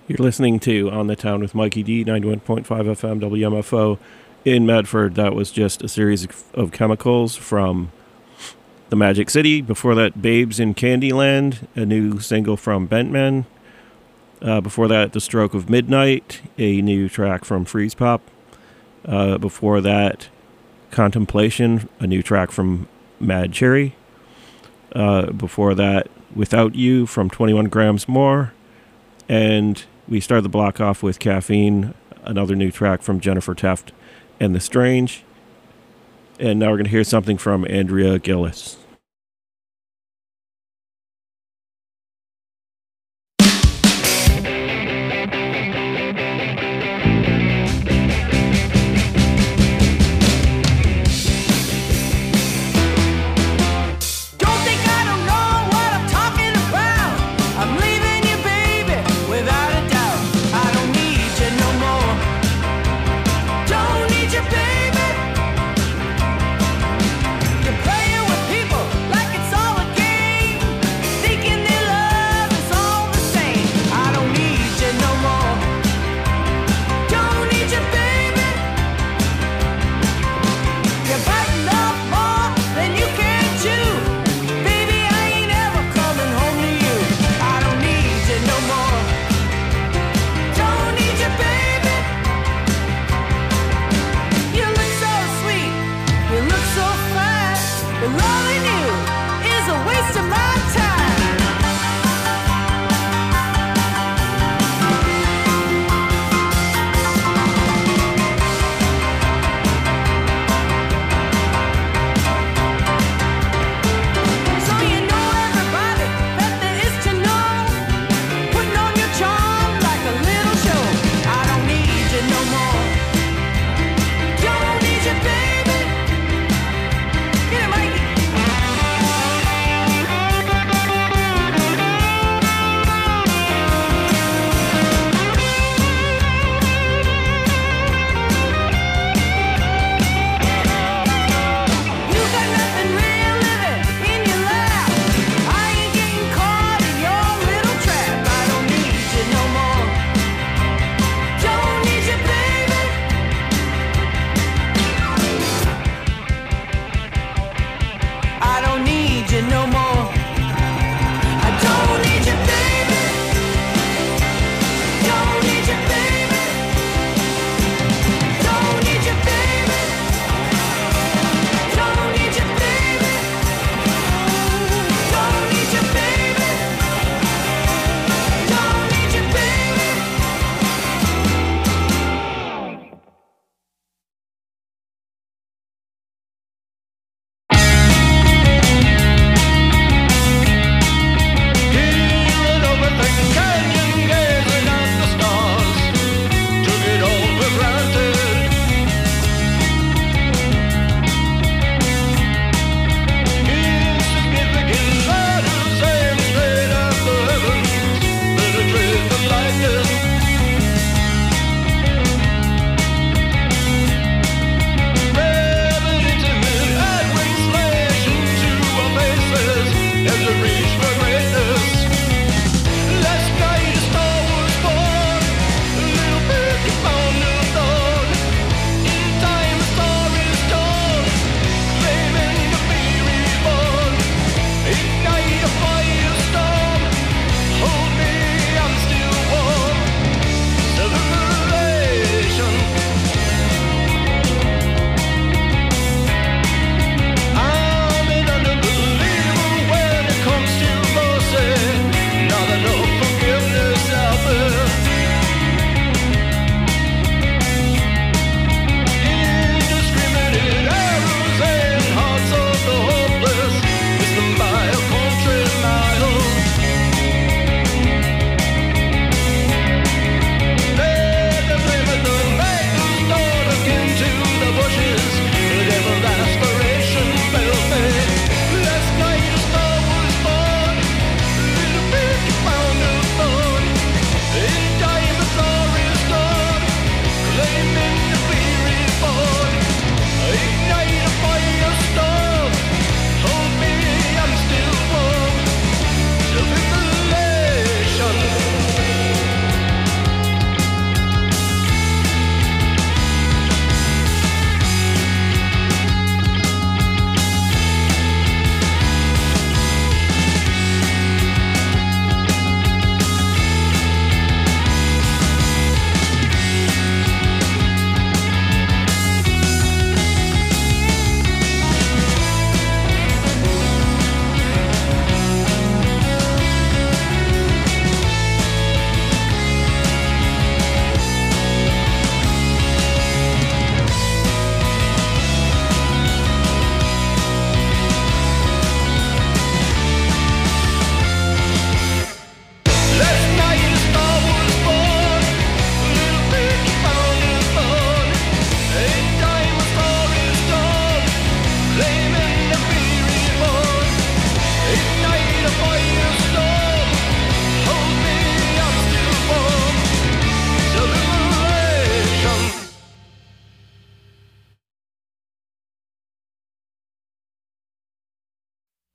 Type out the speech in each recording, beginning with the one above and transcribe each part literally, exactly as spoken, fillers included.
You're listening to On the Town with Mikey D, ninety-one point five F M W M F O in Medford. That was just a series of chemicals from the Magic City. Before that, Babes in Candyland, a new single from Bentman. Uh, before that, The Stroke of Midnight, a new track from Freeze Pop. Uh, before that, Contemplation, a new track from Mad Cherry. Uh, before that, Without You from twenty-one Grams More. And we started the block off with Caffeine, another new track from Jennifer Teft and The Strange. And now we're going to hear something from Andrea Gillis. People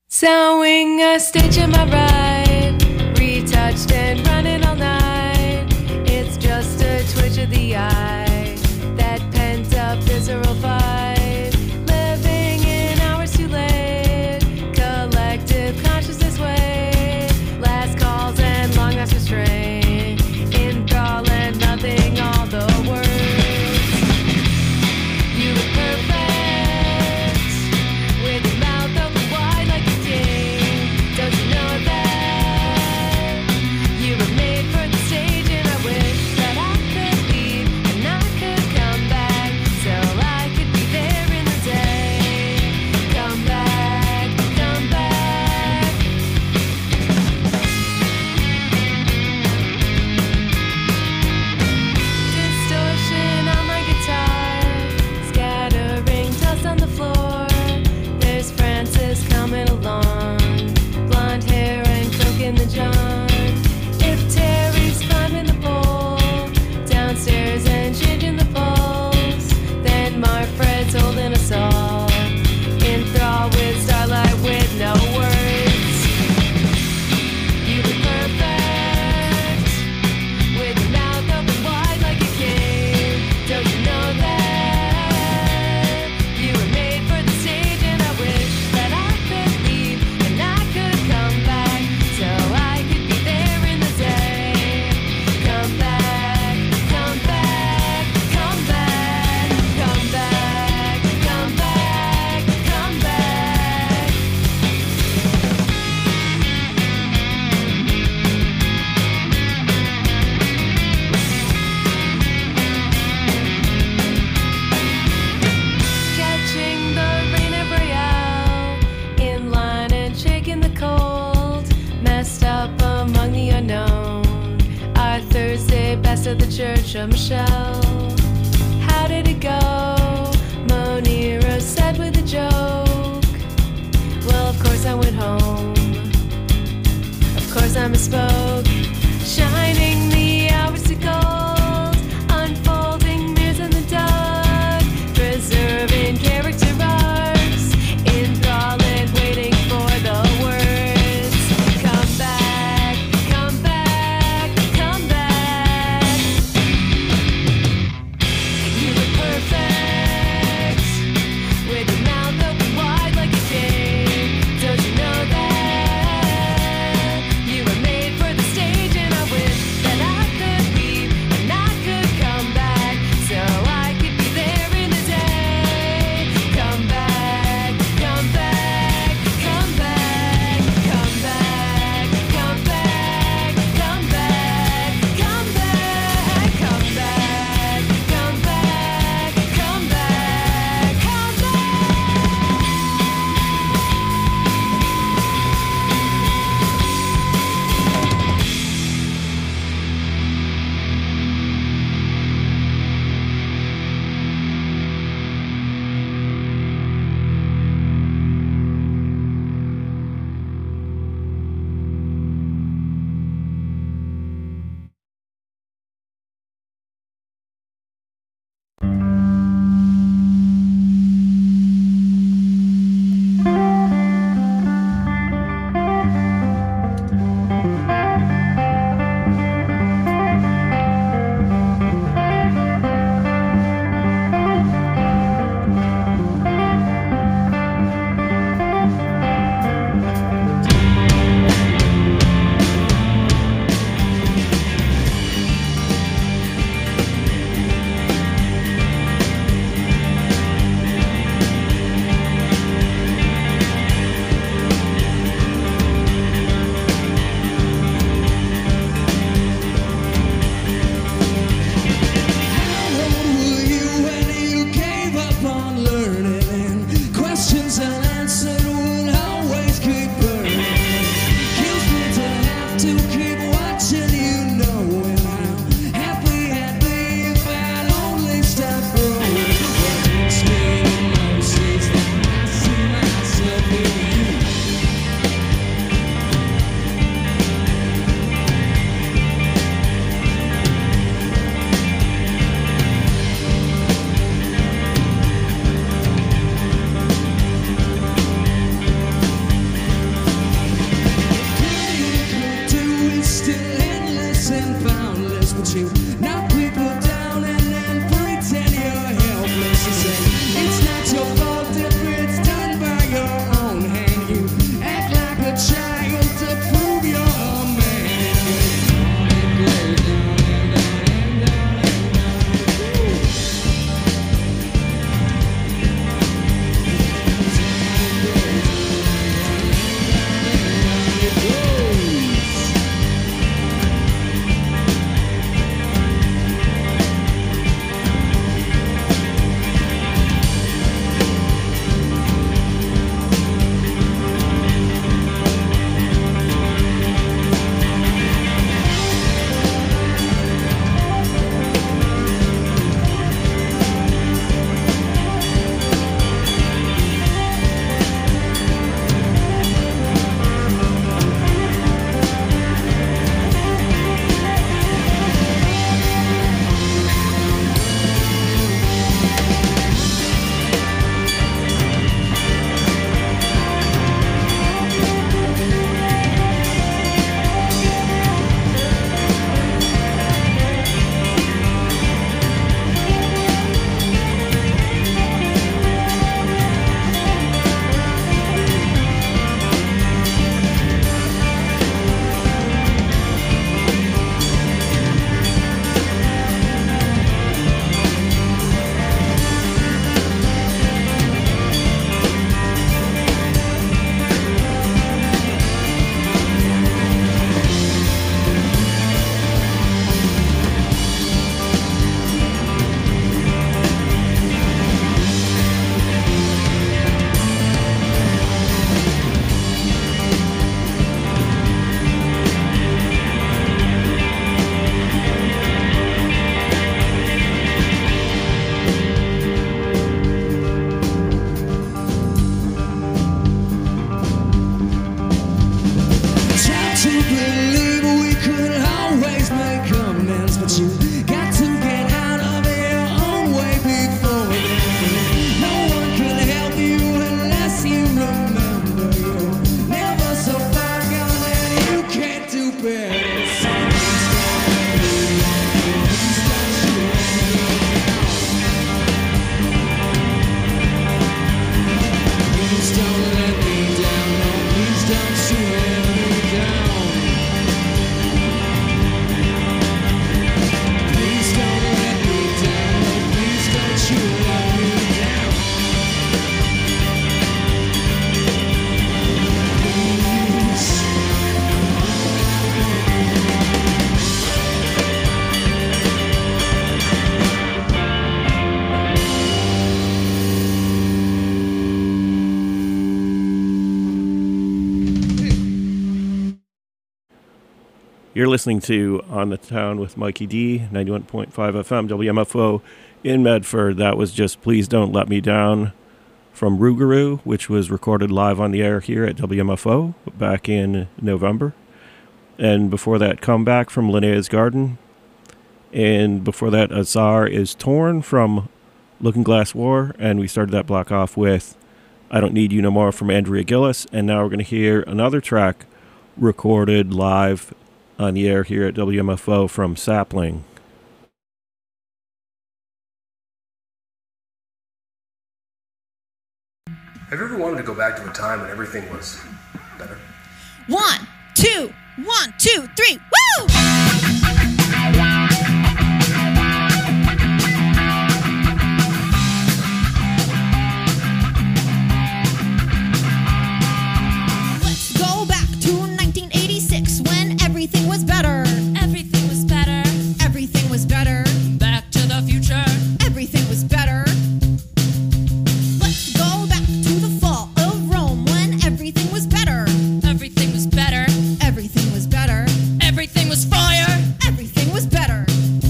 Sewing a stitch in my right, retouched and running all night. It's just a twitch of the eye, that pent up visceral fight. Living in hours too late, collective consciousness weight. Last calls and long last restraint, enthrall and nothing, all the words. You look perfect, with your mouth open wide like a king. Don't you know that you were made for the stage? And I wish that I could leave and I could come back, so I could be there in the day. Come back, come back. Distortion on my guitar, scattering dust on the floor. There's Francis coming along, blonde hair and coke in the john. If Terry's climbing the pole, downstairs and changing the pulse, then Marfred's holding us all, enthralled with starlight with no words. You look perfect, with your mouth open wide like a king. Don't you know that you were made for the stage? And I wish that I could leave and I could come back, so I could be there in the day. Come back, come back, come back, come back, come back, come back. Catching the rain of Royale, in line and shaking the cold, messed up among the unknown. Our Thursday best of the Church of Michelle. How did it go? Monira said with a joke. Well, of course I went home. Of course I misspoke. Shining the hours to gold, unfolding mirrors in the dark, preserving character arcs, enthralling, waiting for the words. Come back, come back, come back. You look perfect, with your mouth open wide like a king. Don't you know that you were made for the You're listening to On the Town with Mikey D, ninety-one point five F M, W M F O in Medford. That was just Please Don't Let Me Down from Rougarou, which was recorded live on the air here at W M F O back in November. And before that, Comeback from Linnea's Garden. And before that, Azar is Torn from Looking Glass War. And we started that block off with I Don't Need You No More from Andrea Gillis. And now we're going to hear another track recorded live on the air here at W M F O from Sapling. Have you ever wanted to go back to a time when everything was better? One, two, one, two, three, woo! Let's go back to nineteen eighty-six when everything was better. Everything was better. Everything was better. Back to the future. Everything was better. Let's go back to the fall of Rome when everything was better. Everything was better. Everything was better. Everything was fire. Everything was better.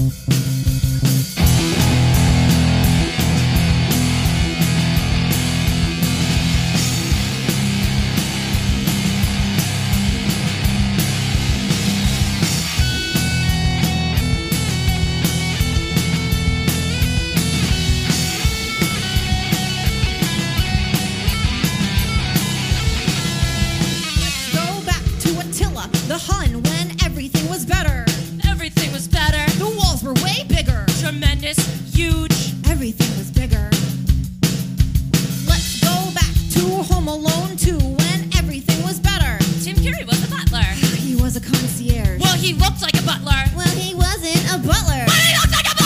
Go back to Attila, the Hun, when everything was better. Everything was better. The walls were way bigger. Tremendous, huge. Everything was bigger. Let's go back to Home Alone two, when everything was better. Tim Curry was a butler. He was a concierge. Well, he looked like a butler. Well, he wasn't a butler. But he looked like a butler!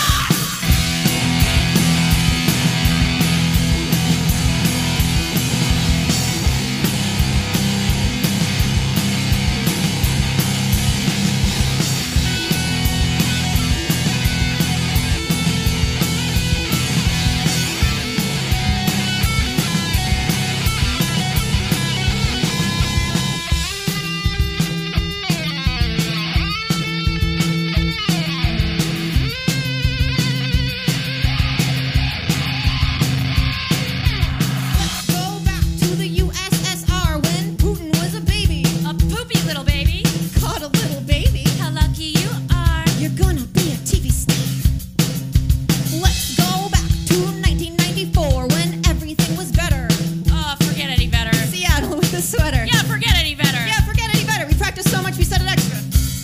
Let's go back to the U S S R when Putin was a baby. A poopy little baby. Caught a little baby. How lucky you are. You're gonna be a T V star. Let's go back to nineteen ninety-four when everything was better. Oh, forget Eddie Vedder. Seattle with the sweater. Yeah, forget Eddie Vedder. Yeah, forget Eddie Vedder. We practiced so much we said it extra.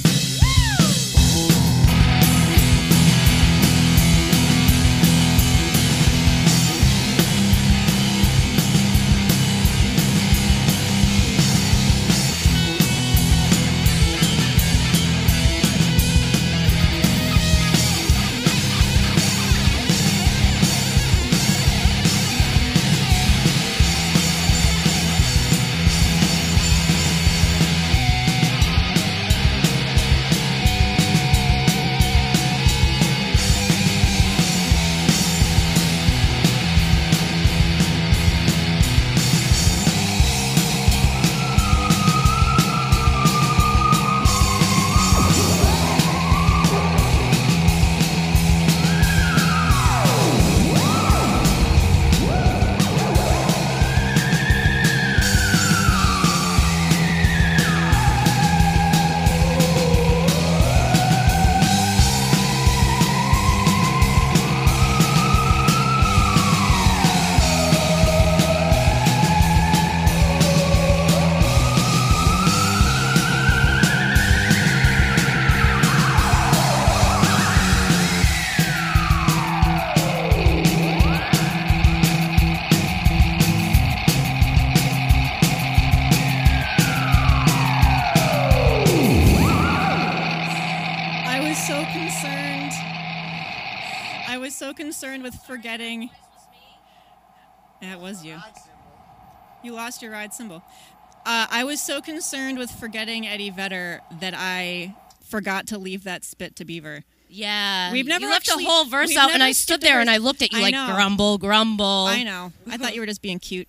I was so concerned. I was so concerned with forgetting. Yeah, it was you. You lost your ride symbol. Uh, I was so concerned with forgetting Eddie Vedder that I forgot to leave that spit to Beaver. Yeah. We've never you left actually- a whole verse we've out, never and I skipped stood the there verse. and I looked at you I like, know. grumble, grumble. I know. I thought you were just being cute.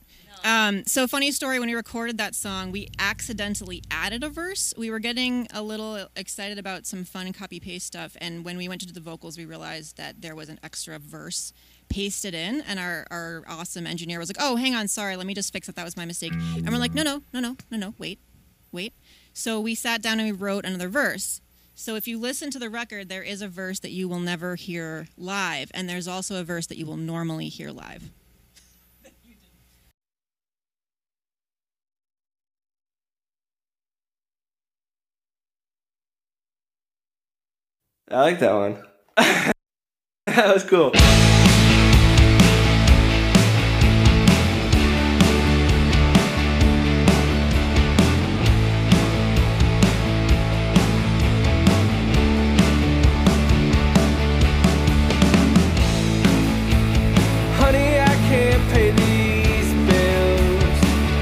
Um, so funny story, when we recorded that song, we accidentally added a verse. We were getting a little excited about some fun copy-paste stuff, and when we went to do the vocals, we realized that there was an extra verse pasted in, and our, our awesome engineer was like, oh, hang on, sorry, let me just fix it, that was my mistake. And we're like, no, no, no, no, no, no, wait, wait. So we sat down and we wrote another verse. So if you listen to the record, there is a verse that you will never hear live, and there's also a verse that you will normally hear live. I like that one. That was cool. Honey, I can't pay these bills.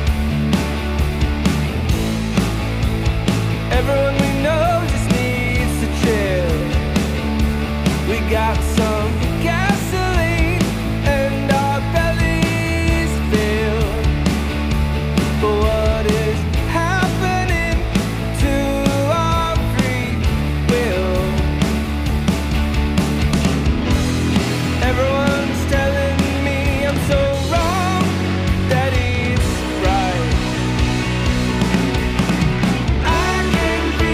Everyone we know just needs to chill. We got some gasoline and our bellies filled. But what is happening to our free will? Everyone's telling me I'm so wrong, that it's right. I can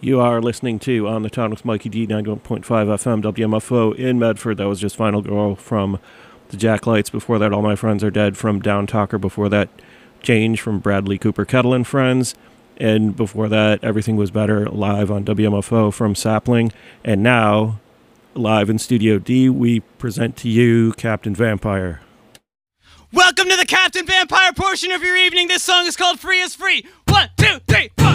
You are listening to On the Town with Mikey D, ninety-one point five F M W M F O in Medford. That was just Final Girl from the Jacklights. Before that, All My Friends Are Dead from Down Talker. Before that, Change from Bradley Cooper Kettle and Friends. And before that, Everything Was Better live on W M F O from Sapling. And now, live in Studio D, we present to you Captain Vampire. Welcome to the Captain Vampire portion of your evening. This song is called Free is Free. One, two, three, four.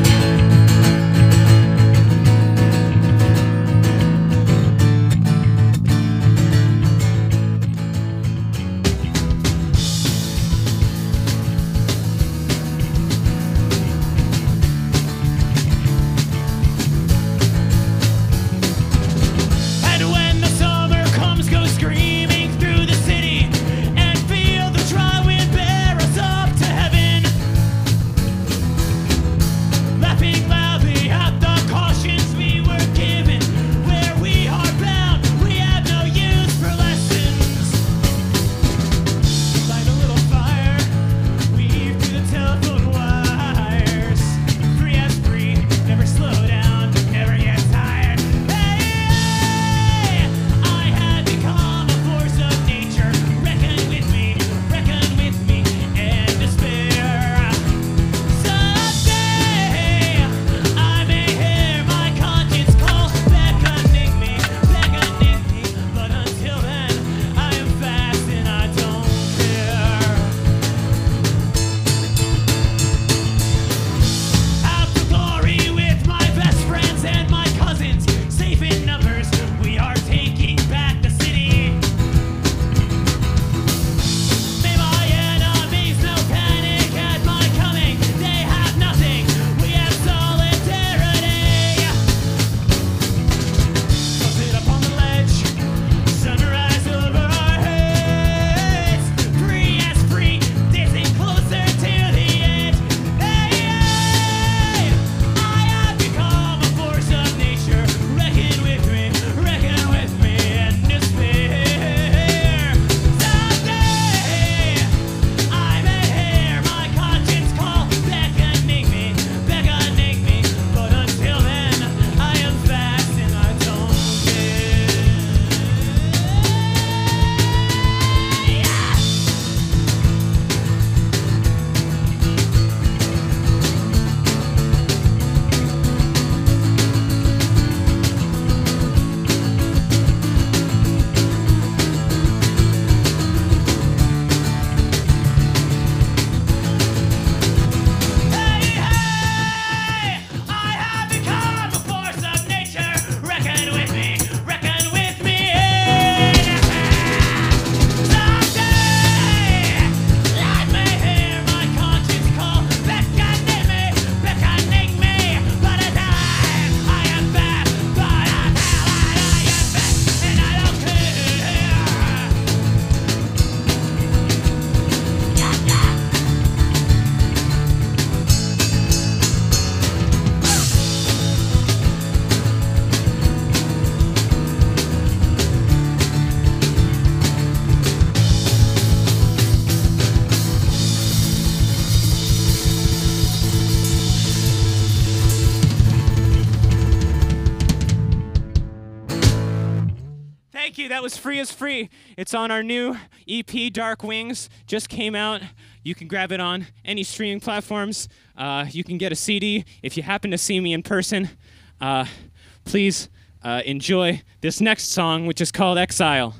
That was Free is Free. It's on our new E P, Dark Wings. Just came out. You can grab it on any streaming platforms. Uh, you can get a C D. If you happen to see me in person, uh, please uh, enjoy this next song, which is called Exile.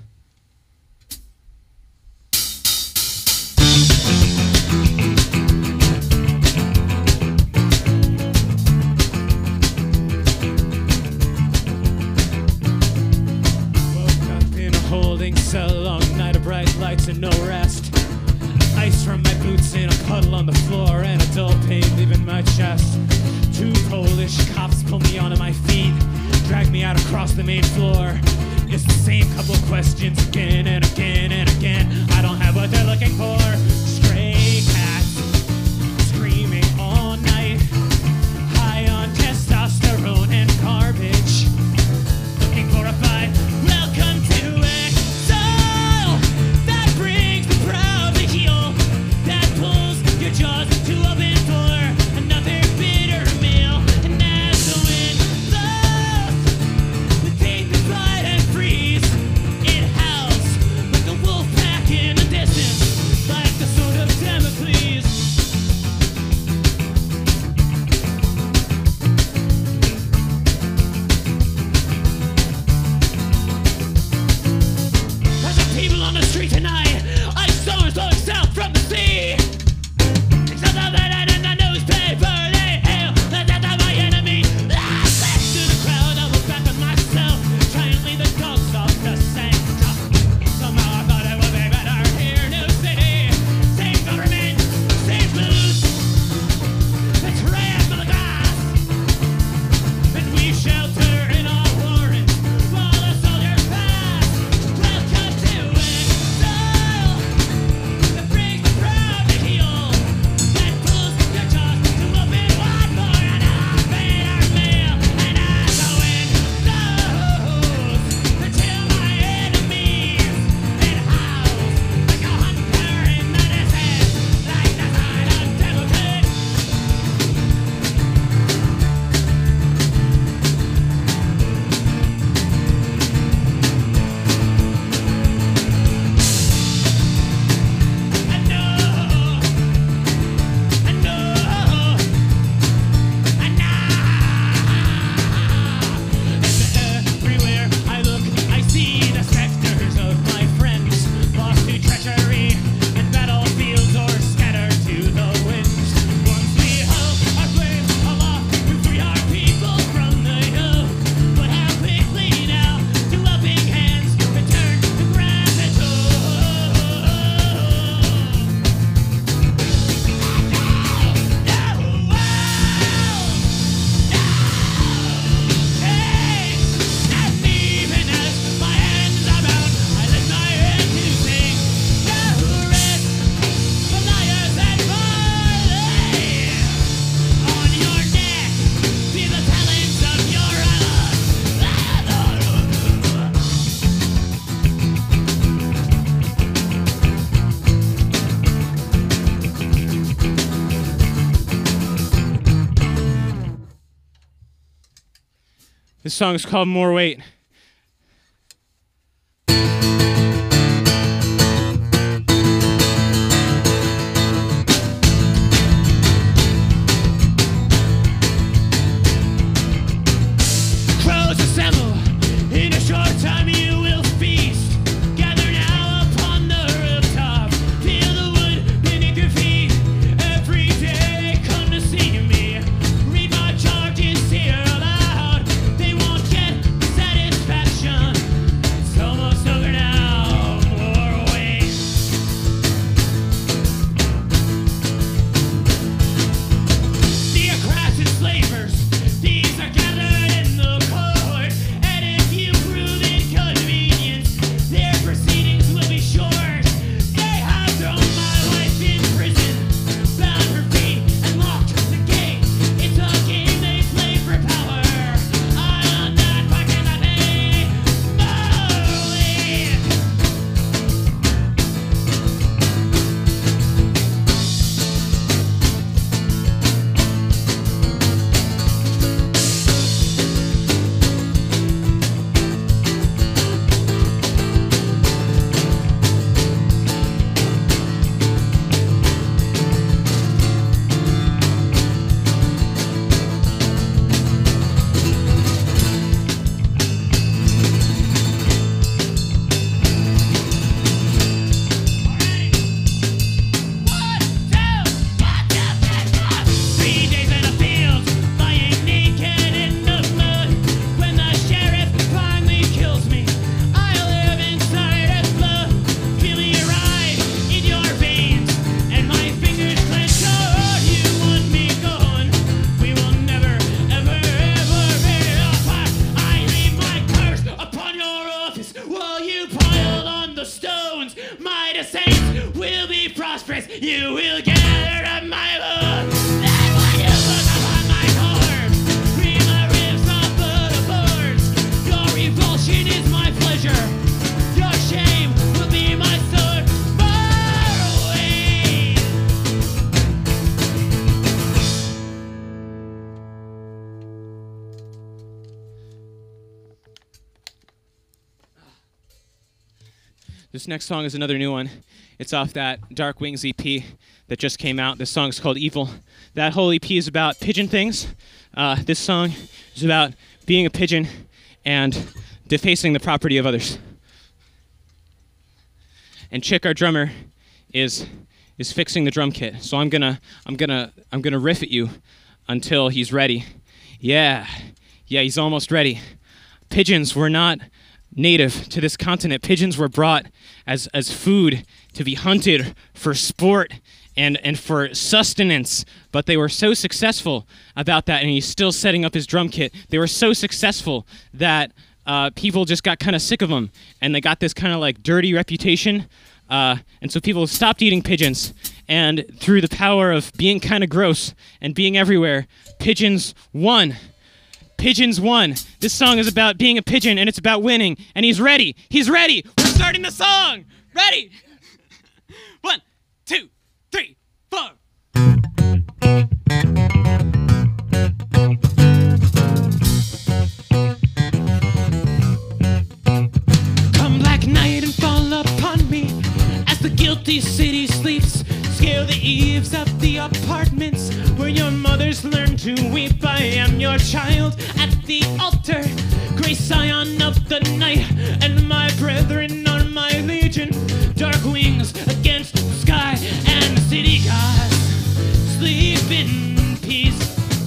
Cell, long night of bright lights and no rest. Ice from my boots in a puddle on the floor, and a dull pain leaving my chest. Two Polish cops pull me onto my feet, drag me out across the main floor. It's the same couple of questions again and again and again. I don't have what they're looking for. Stray cats screaming all night, high on testosterone and garbage, looking for a fight. Welcome to Exile. That brings the proud to heel, that pulls your jaws to open for another bitter meal. And as the wind This song is called More Weight. Crows assemble, in a short time you will feast. Gather now upon the rooftop, feel the wood beneath your feet. Every day come to see me, read my charges here aloud. They won't get satisfaction, it's almost over now. More weight. Theocrats and slavers, these are gathered in the court, and if you prove inconvenience, their proceedings will be short. They have thrown my wife in prison, bound her feet and locked the gate. It's a game they play for power. I am not fucking the pay. More weight. Three days in a field, lying naked in the mud. When the sheriff finally kills me, I live inside his blood. Feeling your ride in your veins, and my fingers clench. Oh, you want me gone? We will never, ever, ever be apart. I leave my curse upon your office while you pile on the stones. My descent will be prosperous. You will gather up my blood. Then when you look upon my corpse, free my ribs off the boards. Your revulsion is my pleasure. Your shame will be my sword. More weight. This next song is another new one. It's off that Dark Wings E P that just came out. This song's called Evil. That whole E P is about pigeon things. Uh, this song is about being a pigeon and defacing the property of others. And Chick, our drummer, is is fixing the drum kit. So I'm gonna I'm gonna I'm gonna riff at you until he's ready. Yeah, yeah, he's almost ready. Pigeons were not native to this continent. Pigeons were brought as as food to be hunted for sport and and for sustenance, but they were so successful about that, and he's still setting up his drum kit. They were so successful that uh, people just got kind of sick of them, and they got this kind of like dirty reputation, uh, and so people stopped eating pigeons, and through the power of being kind of gross and being everywhere, pigeons won. Pigeons won. This song is about being a pigeon, and it's about winning, and he's ready. He's ready. We're starting the song. Ready? One, two, three, four. Come black night and fall upon me as the guilty city sleeps. Scale the eaves of the apartments where your mothers learn to weep. I am your child at the altar, gray scion of the night, and my brethren are my legion. Dark wings against the sky, and the city gods sleep in peace.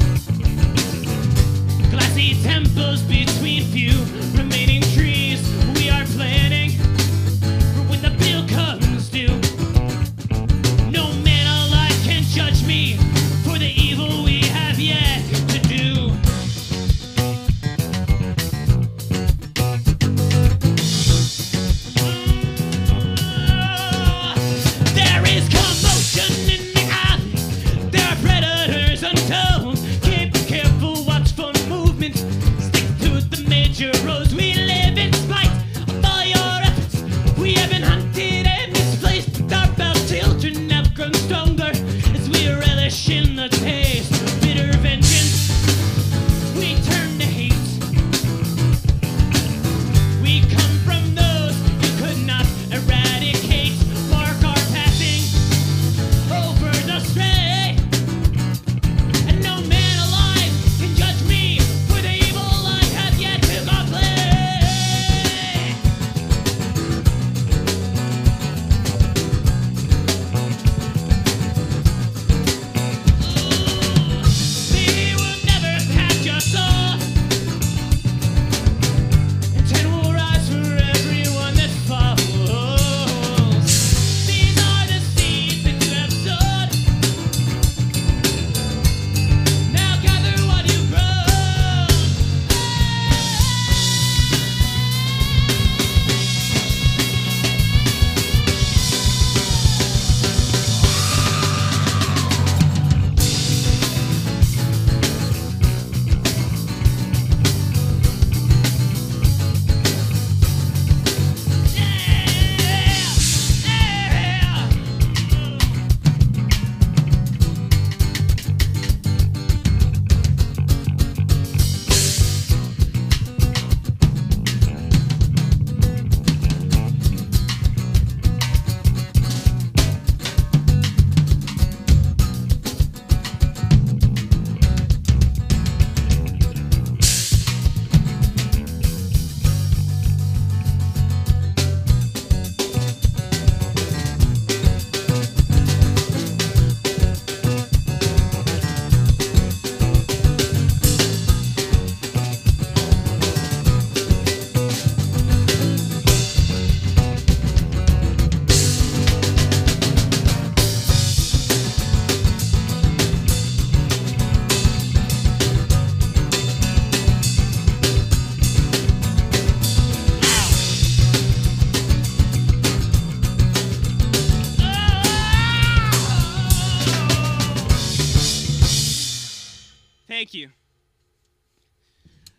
Glassy temples between few remaining trees. We are planning for when the bill comes due. No man alive can judge me for the evil we have yet to do. There is commotion in the alley. There are predators untold. Keep careful watch for movement. Stick to the major roads.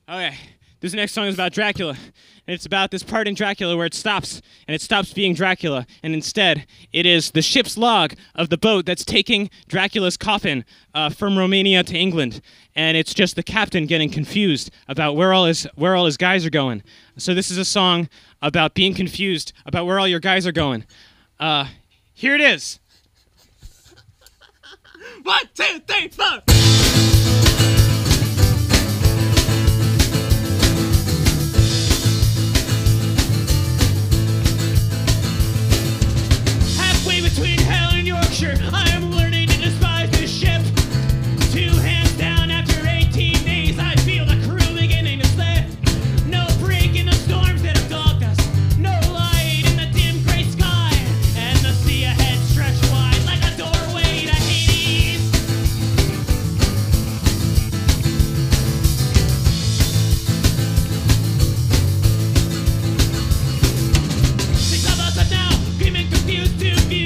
Okay, this next song is about Dracula. And it's about this part in Dracula where it stops, and it stops being Dracula, and instead it is the ship's log of the boat that's taking Dracula's coffin uh, from Romania to England. And it's just the captain getting confused about where all his where all his guys are going. So this is a song about being confused about where all your guys are going. Uh, here it is. One, two, three, four. Between hell and Yorkshire, I am learning to despise this ship. Two hands down after eighteen days, I feel the crew beginning to slip. No break in the storms that have dogged us, no light in the dim gray sky, and the sea ahead stretched wide like a doorway to Hades. Six of us are now screaming confused to view.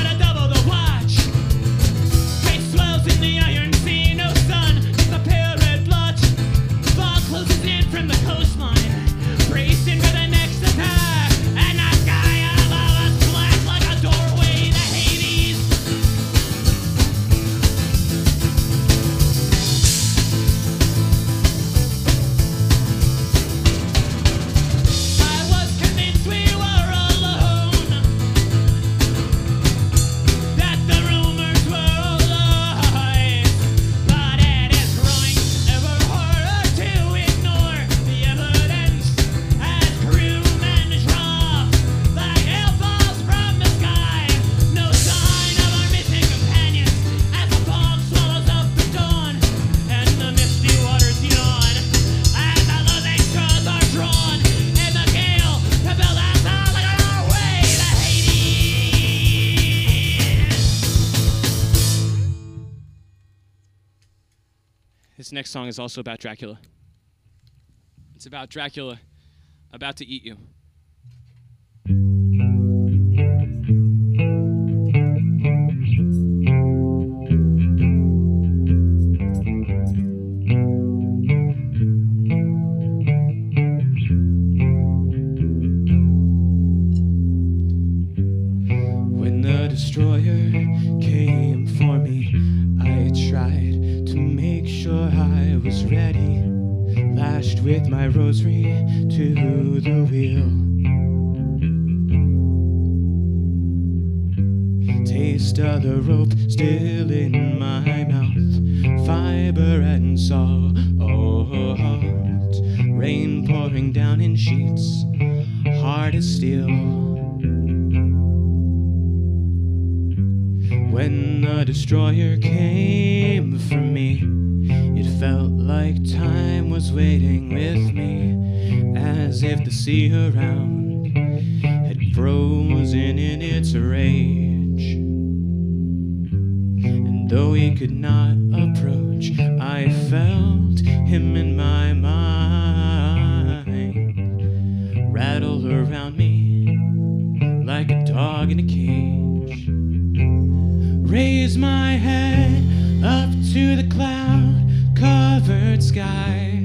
This next song is also about Dracula. It's about Dracula about to eat you. When the destroyer came for me, I tried to make sure I was ready, lashed with my rosary to the wheel. Taste of the rope still in my mouth, fiber and salt, rain pouring down in sheets, hard as steel. When the destroyer came for me, it felt like time was waiting with me, as if the sea around had frozen in its rage. And though he could not approach, I felt him in my mind rattle around me like a dog in a cage. Raise my head up to the cloud-covered sky.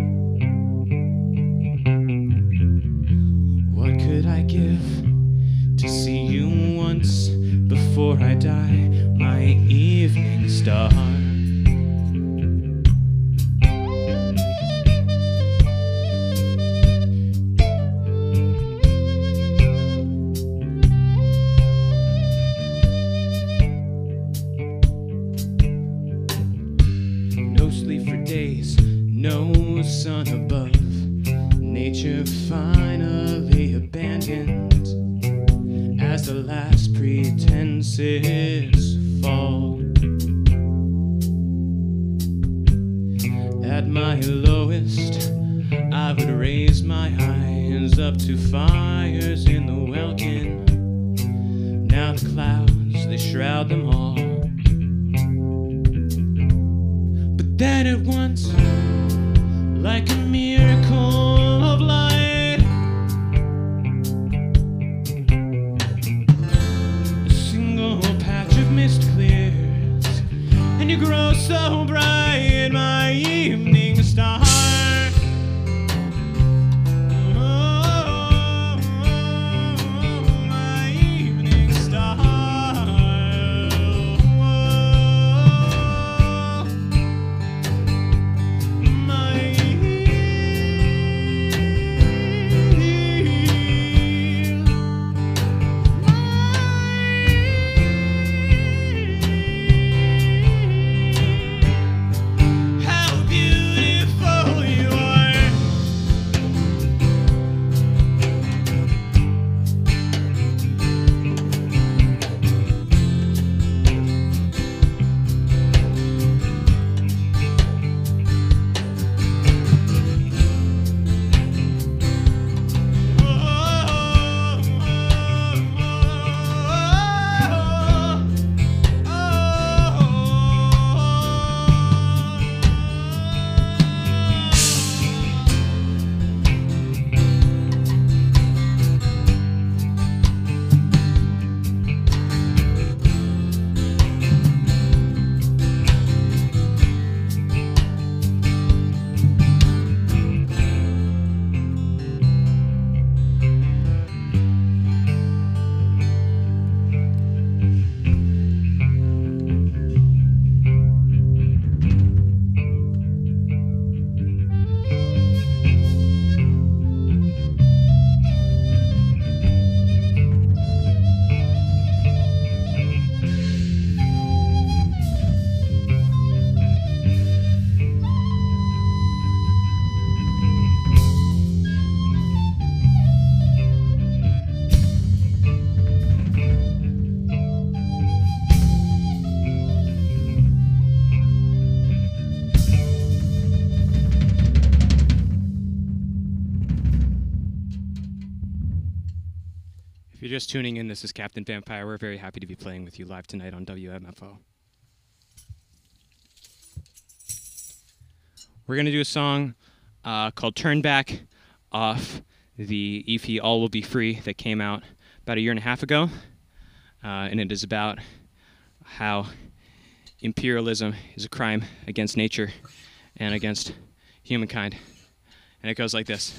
What could I give to see you once before I die, my evening star? No sun above, nature finally abandoned as the last pretenses fall. At my lowest, I would raise my eyes up to fires in the welkin. Now the clouds, they shroud them all. But then at once, like a miracle of light, a single patch of mist clears, and you grow so bright, my evening star. If you're just tuning in, this is Captain Vampire. We're very happy to be playing with you live tonight on W M F O. We're going to do a song uh, called Turn Back off the E P All Will Be Free that came out about a year and a half ago. Uh, and it is about how imperialism is a crime against nature and against humankind. And it goes like this.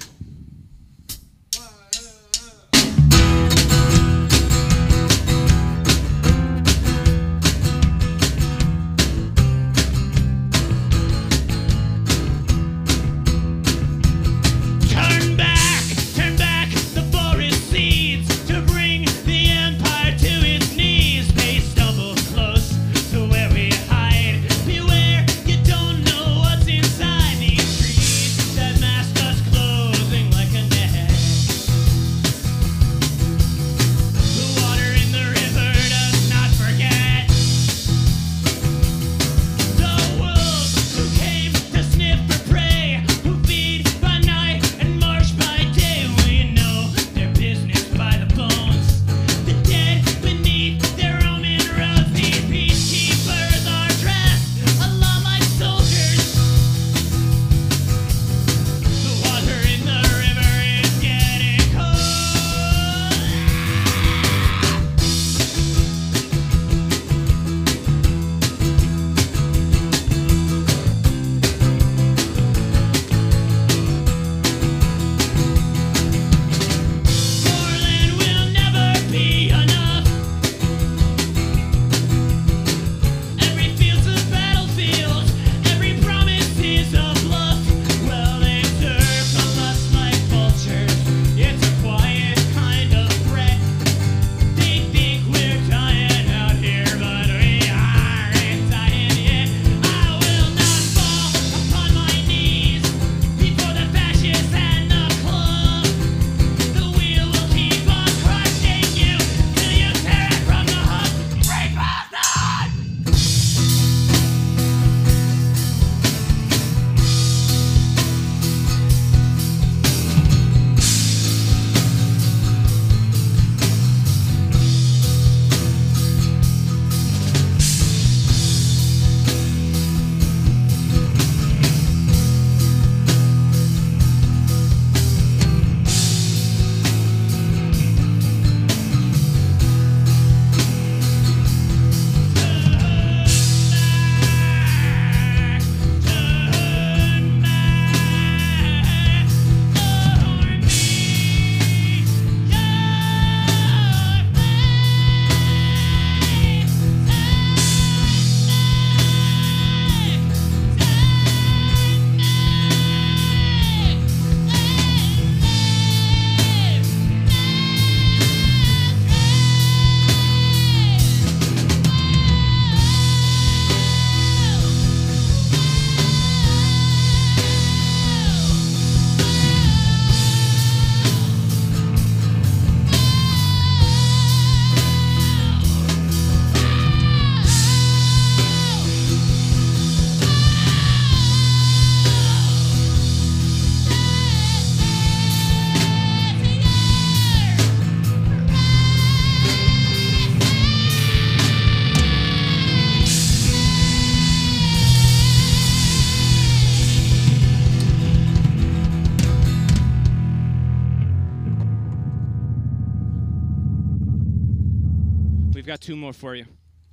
Got two more for you.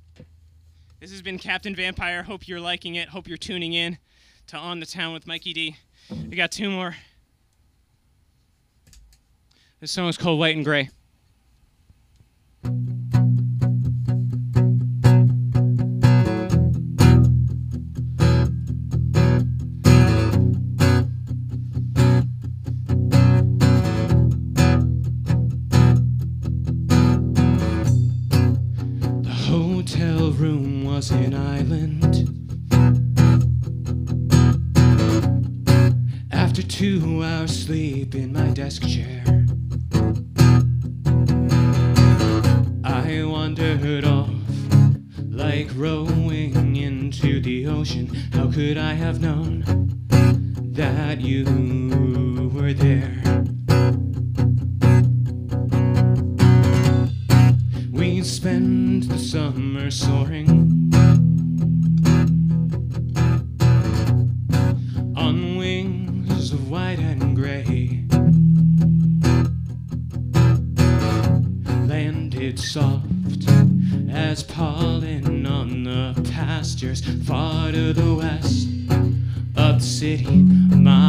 This has been Captain Vampire. Hope you're liking it. Hope you're tuning in to On the Town with Mikey D. We got two more. This song is called White and Gray. Was an island. After two hours sleep in my desk chair, I wandered off like rowing into the ocean. How could I have known that you were there? wings of white and gray landed soft as pollen on the pastures far to the west of the city. My